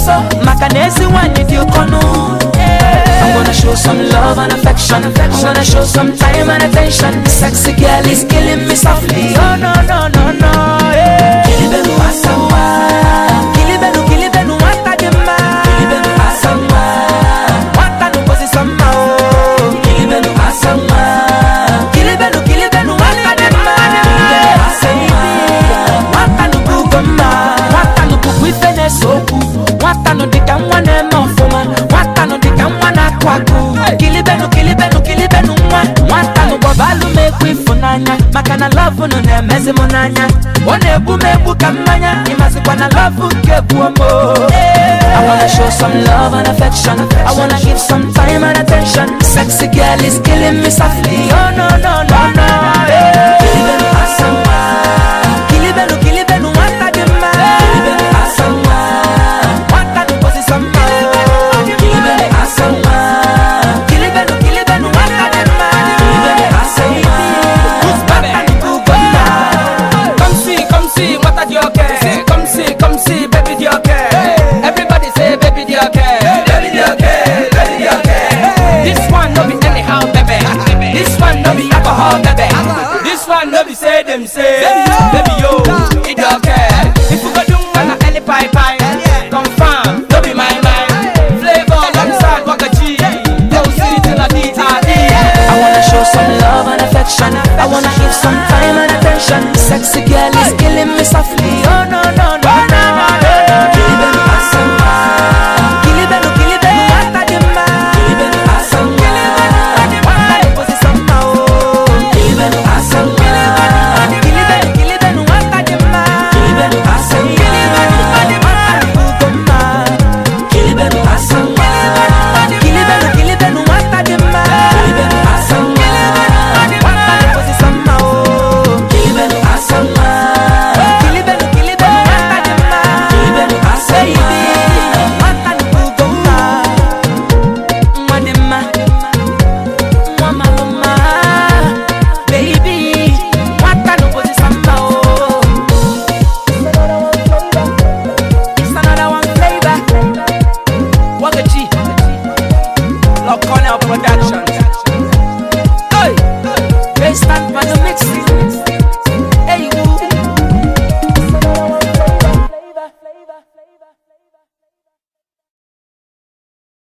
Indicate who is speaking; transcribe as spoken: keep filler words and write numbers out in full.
Speaker 1: so makanesi wani di ukono. I'm gonna show some love and affection. I'm gonna show some time and attention. The sexy girl is killing me softly. Oh no no no no. Yeah. Kilibelu asamba, kilibelu kilibelu wata jema. Kilibelu asamba, wata no posi sama. Kilibelu asamba, kilibelu kilibelu wata jema. Kilibelu asamba, wata no bugoma, wata no bukwifene soku, wata no dika mwane mofuma, wata no dika mwana kwaku. Kilibelu kilibelu kilibelu mwa, wata no bobalu mekwifunanya, makana love no ne mezi monanya. One bu me bu kamanya, imasi kwa na love kebu amo. I wanna show some love and affection. I wanna give some time and attention. Sexy girl is killing me softly. Oh no no no no. Yeah.